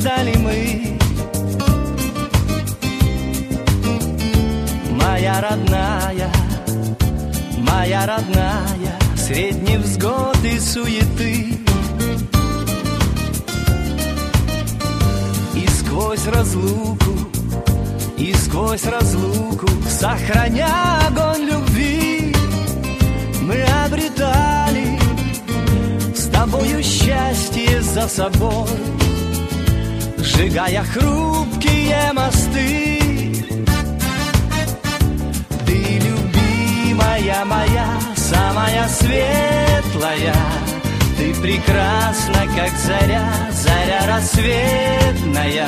ждали мы. Моя родная, средний взгод и суеты. И сквозь разлуку, сохраня огонь любви, мы обретали с тобою счастье за собой, сжигая хрупкие мосты. Ты, любимая моя, самая светлая, ты прекрасна, как заря, заря рассветная.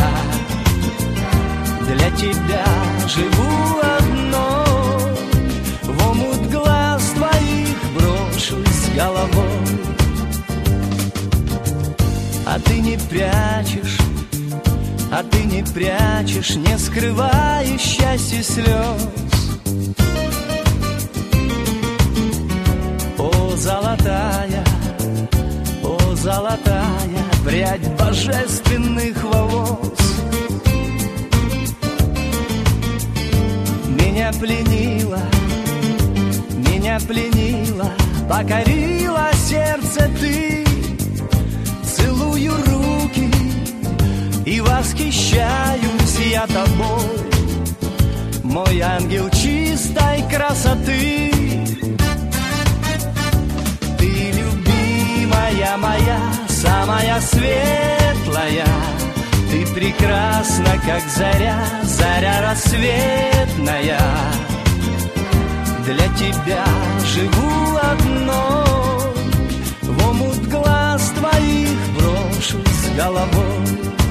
Для тебя живу одной, в омут глаз твоих брошусь с головой. А ты не прячешь, не скрываешь счастья слез. О, золотая прядь божественных волос, меня пленила, покорила сердце ты. Целую руки и восхищаюсь я тобой, мой ангел чистой красоты. Ты, любимая моя, самая светлая, ты прекрасна, как заря, заря рассветная. Для тебя живу одной, в омут глаз твоих брошусь с головой.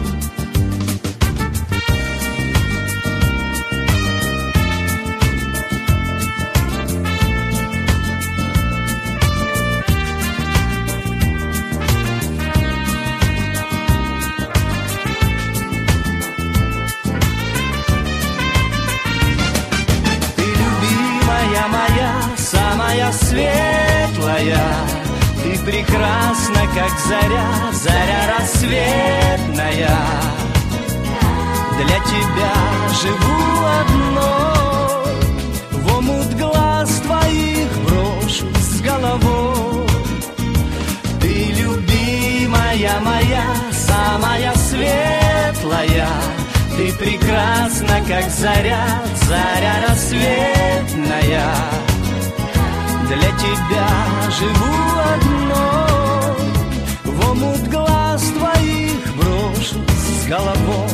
Самая светлая, ты прекрасна, как заря, заря рассветная. Для тебя живу одной, в омут глаз твоих брошусь с головой. Ты, любимая моя, самая светлая, ты прекрасна, как заря, заря рассветная. Для тебя живу одной, в омут глаз твоих брошусь с головой.